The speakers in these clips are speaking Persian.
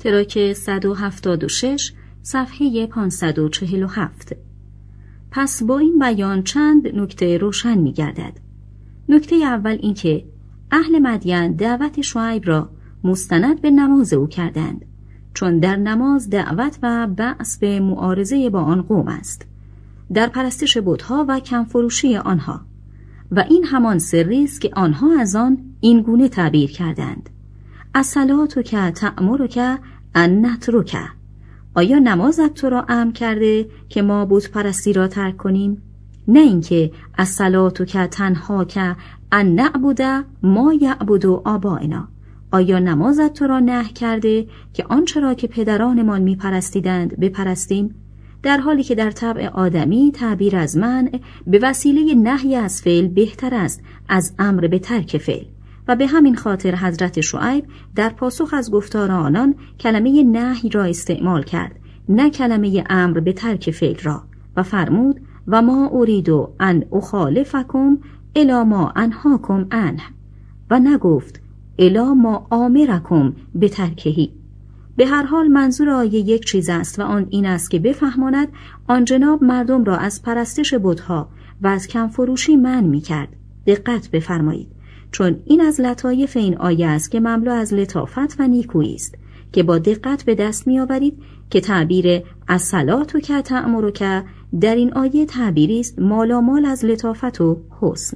تراک 176 صفحه 547. پس با این بیان چند نکته روشن می گردد. نکته اول این که اهل مدین دعوت شعیب را مستند به نماز او کردند، چون در نماز دعوت و بعث به معارضه با آن قوم است، در پرستش بت‌ها و کمفروشی آنها، و این همان سری است که آنها از آن این گونه تعبیر کردند: الصلاتک تأمرک ان نترک. آیا نمازت تو را امر کرده که ما بت پرستی را ترک کنیم؟ نه اینکه الصلاتک تنهاک ان نعبد ما یعبد آبائنا. آیا نمازت تو را نهی کرده که آنچه را که پدرانمان می‌پرستیدند بپرستیم؟ در حالی که در طبع آدمی تعبیر از منع به وسیله نهی از فعل بهتر است از امر به ترک فعل، و به همین خاطر حضرت شعیب در پاسخ از گفتار آنان کلمه نهی را استعمال کرد، نه کلمه امر به ترک فعل را، و فرمود: و ما ارید ان اخالفکم الی ما انهاکم عنه، و نگفت الی ما آمرکم به ترکهی. به هر حال منظور آیه یک چیز است و آن این است که بفهماند آن جناب مردم را از پرستش بت‌ها و از کمفروشی منع می‌کرد. دقت بفرمایید، چون این از لطایف این آیه است که مملو از لطافت و نیکویی است که با دقت به دست می‌آورید که تعبیر الصلاتک تأمرک در این آیه تعبیری است مالامال از لطافت و حسن.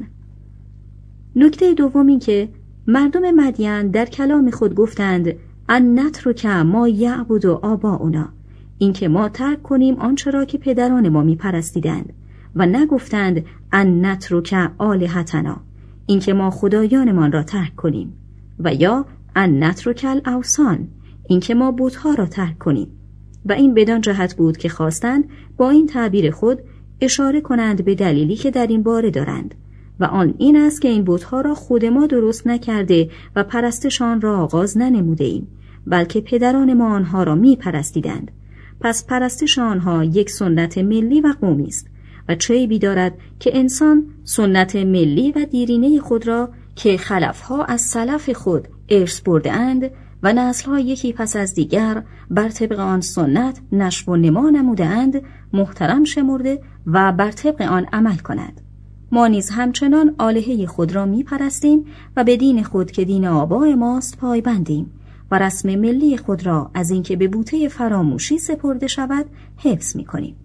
نکته دوم این که مردم مدین در کلام خود گفتند ان نترک ما یعبد آباؤنا، این که ما ترک کنیم آنچه را که پدران ما می‌پرستیدند، و نگفتند ان نترک آلهتنا، این که ما خدایانمان را ترک کنیم، و یا ان نترک الاوثان، این که ما بت‌ها را ترک کنیم. و این بدان جهت بود که خواستند با این تعبیر خود اشاره کنند به دلیلی که در این باره دارند، و آن این است که این بت‌ها را خود ما درست نکرده و پرستشان را آغاز ننموده ایم، بلکه پدران ما آنها را می پرستیدند. پس پرستش آنها یک سنت ملی و قومی است و چه عیبی دارد که انسان سنت ملی و دیرینه خود را که خلفها از سلف خود ارث برده اند و نسل‌ها یکی پس از دیگر بر طبق آن سنت نشو و نما نموده اند محترم شمرده و بر طبق آن عمل کند. ما نیز همچنان آلهه خود را می پرستیم و به دین خود که دین آبای ماست پایبندیم و رسم ملی خود را از اینکه به بوته فراموشی سپرده شود حفظ می کنیم.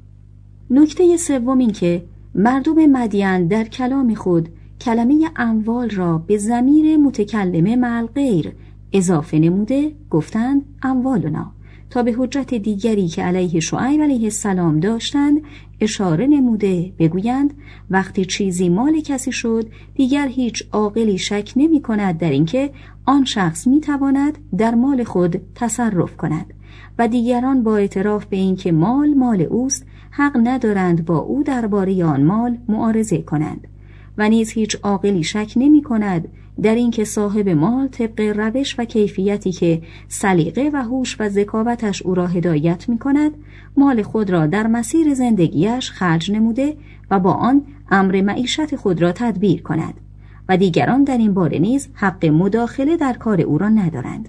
نکته سوم این که مردم مدین در کلام خود کلمه اموال را به ضمیر متکلم مع غیر اضافه نموده گفتند اموالنا، تا به حجت دیگری که علیه شعیب علیه السلام داشتند اشاره نموده بگویند وقتی چیزی مال کسی شد دیگر هیچ عاقلی شک نمی کند در اینکه آن شخص می تواند در مال خود تصرف کند و دیگران با اعتراف به اینکه مال اوست حق ندارند با او درباره آن مال معارضه کنند و نیز هیچ عاقلی شک نمی کند در اینکه صاحب مال طبق روش و کیفیتی که سلیقه و هوش و ذکاوتش او را هدایت می کند مال خود را در مسیر زندگیش خرج نموده و با آن امر معیشت خود را تدبیر کند و دیگران در این باره نیز حق مداخله در کار او را ندارند.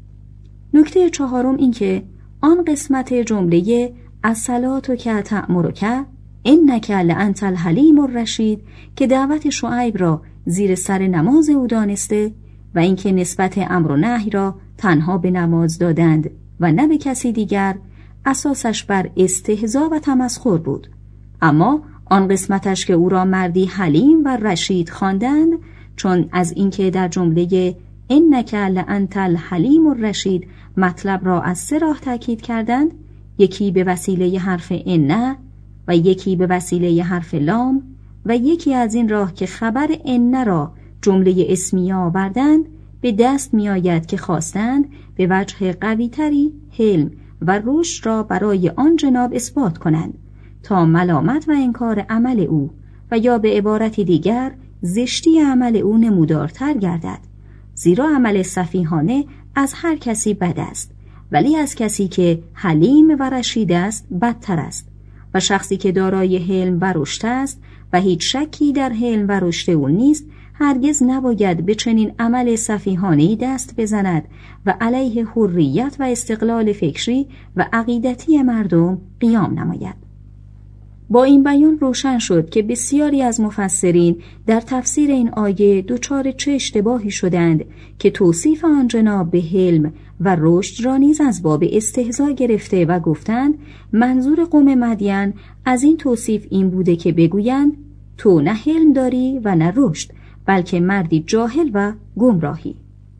نکته چهارم این که آن قسمت جمله الصلاتک تأمرک انک لانت الحلیم الرشید که دعوت شعیب را زیر سر نماز او دانسته و اینکه نسبت امر و نهی را تنها به نماز دادند و نه به کسی دیگر اساسش بر استهزا و تمسخر بود، اما آن قسمتش که او را مردی حلیم و رشید خواندند چون از اینکه در جمله انک لانت الحلیم الرشید مطلب را از سه راه تأکید کردند، یکی به وسیله حرف ان و یکی به وسیله حرف لام و یکی از این راه که خبر ان را جمله اسمیه آوردند، به دست می آید که خواستند به وجه قویتری حلم و رشد را برای آن جناب اثبات کنند تا ملامت و انکار عمل او و یا به عبارتی دیگر زشتی عمل او نمودارتر گردد، زیرا عمل سفیهانه از هر کسی بد است ولی از کسی که حلیم و رشید است بدتر است و شخصی که دارای حلم و رشد است و هیچ شکی در حلم و رشد او نیست هرگز نباید به چنین عمل سفیهانه‌ای دست بزند و علیه حریت و استقلال فکری و عقیدتی مردم قیام نماید. با این بیان روشن شد که بسیاری از مفسرین در تفسیر این آیه دچار چه اشتباهی شدند که توصیف آن جناب به حلم و رشد را نیز از باب استهزا گرفته و گفتند منظور قوم مدین از این توصیف این بوده که بگویند تو نه حلم داری و نه رشد، بلکه مردی جاهل و گمراهی.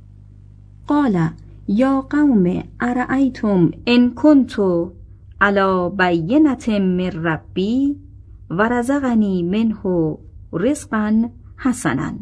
قال یا قوم ارأیتم ان کنت علی بینة من ربی و رزقنی منه رزقا حسنا.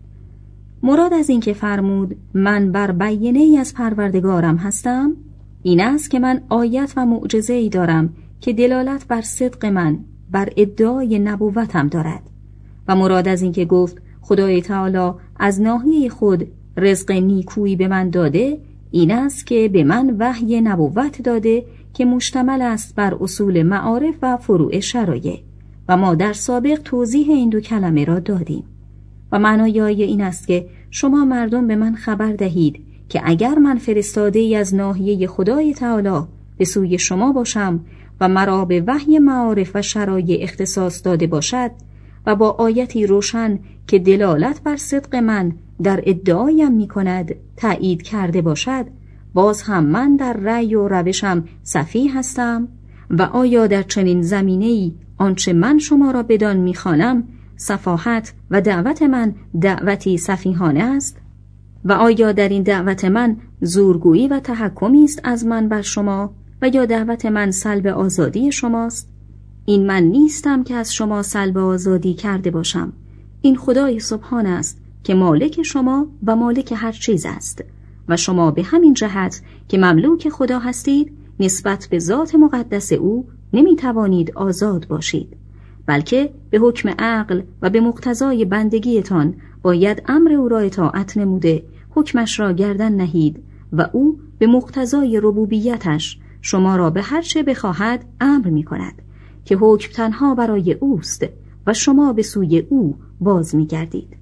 مراد از این که فرمود من بر بینه ای از پروردگارم هستم این است که من آیت و معجزه ای دارم که دلالت بر صدق من بر ادعای نبوتم دارد. و مراد از این که گفت خدای تعالی از ناحیه خود رزق نیکویی به من داده این است که به من وحی نبوت داده که مشتمل است بر اصول معارف و فروع شرایع و ما در سابق توضیح این دو کلمه را دادیم. و معنای آیه این است که شما مردم به من خبر دهید که اگر من فرستاده ای از ناحیه خدای تعالی به سوی شما باشم و مرا به وحی معارف و شرایع اختصاص داده باشد و با آیتی روشن که دلالت بر صدق من در ادعایم می کند تأیید کرده باشد، باز هم من در رأی و روشم سفیه هستم و آیا در چنین زمینه‌ای آنچه من شما را بدان می‌خوانم سفاهت و دعوت من دعوتی سفیهانه است؟ و آیا در این دعوت من زورگویی و تحکمی است از من بر شما و یا دعوت من سلب آزادی شماست؟ این من نیستم که از شما سلب آزادی کرده باشم. این خدای سبحان است که مالک شما و مالک هر چیز است و شما به همین جهت که مملوک خدا هستید نسبت به ذات مقدس او نمی توانید آزاد باشید، بلکه به حکم عقل و به مقتضای بندگیتان باید امر او را اطاعت نموده حکمش را گردن نهید و او به مقتضای ربوبیتش شما را به هر چه بخواهد امر می کند که حکم تنها برای اوست و شما به سوی او باز می گردید.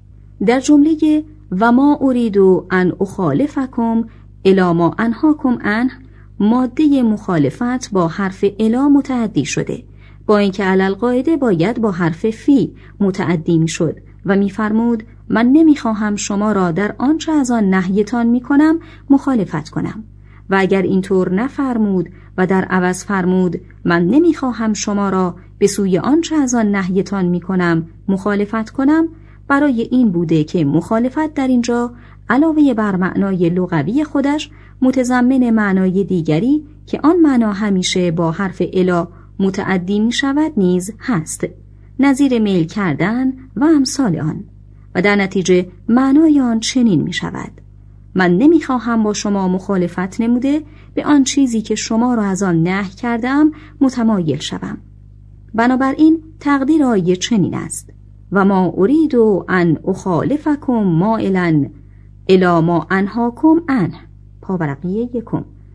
در جمله و ما ارید ان اخالفکم الی ما انهاکم عنه ماده مخالفت با حرف الی متعدی شده، با اینکه علالقاعده باید با حرف فی متعدی می شد و می فرمود من نمی خواهم شما را در آنچه از آن نهیتان می کنم مخالفت کنم. و اگر اینطور نفرمود و در عوض فرمود من نمی خواهم شما را به سوی آنچه از آن نهیتان می کنم مخالفت کنم، برای این بوده که مخالفت در اینجا علاوه بر معنای لغوی خودش متضمن معنای دیگری که آن معنا همیشه با حرف الا متعدی می شود نیز هست، نظیر میل کردن و امثال آن. و در نتیجه معنای آن چنین می شود من نمی خواهم با شما مخالفت نموده به آن چیزی که شما را از آن نهی کردم متمایل شوم. بنابراین تقدیر آیه چنین است و ما ارید ان اخالفکم مائلا الی ما انهاکم عنه پاورقی 1.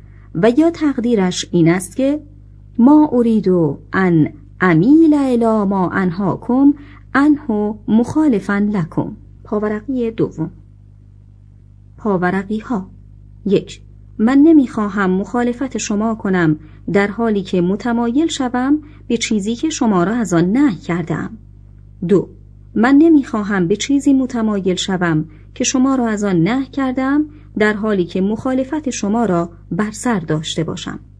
و یا تقدیرش این است که ما ارید ان امیل الی ما انهاکم عنه مخالفا لکم پاورقی 2. پاورقی ها 1. من نمیخواهم مخالفت شما کنم در حالی که متمایل شوم به چیزی که شما را از آن نهی کردم. 2. من نمیخواهم به چیزی متمایل شوم که شما را از آن نهی کردم در حالی که مخالفت شما را بر سر داشته باشم.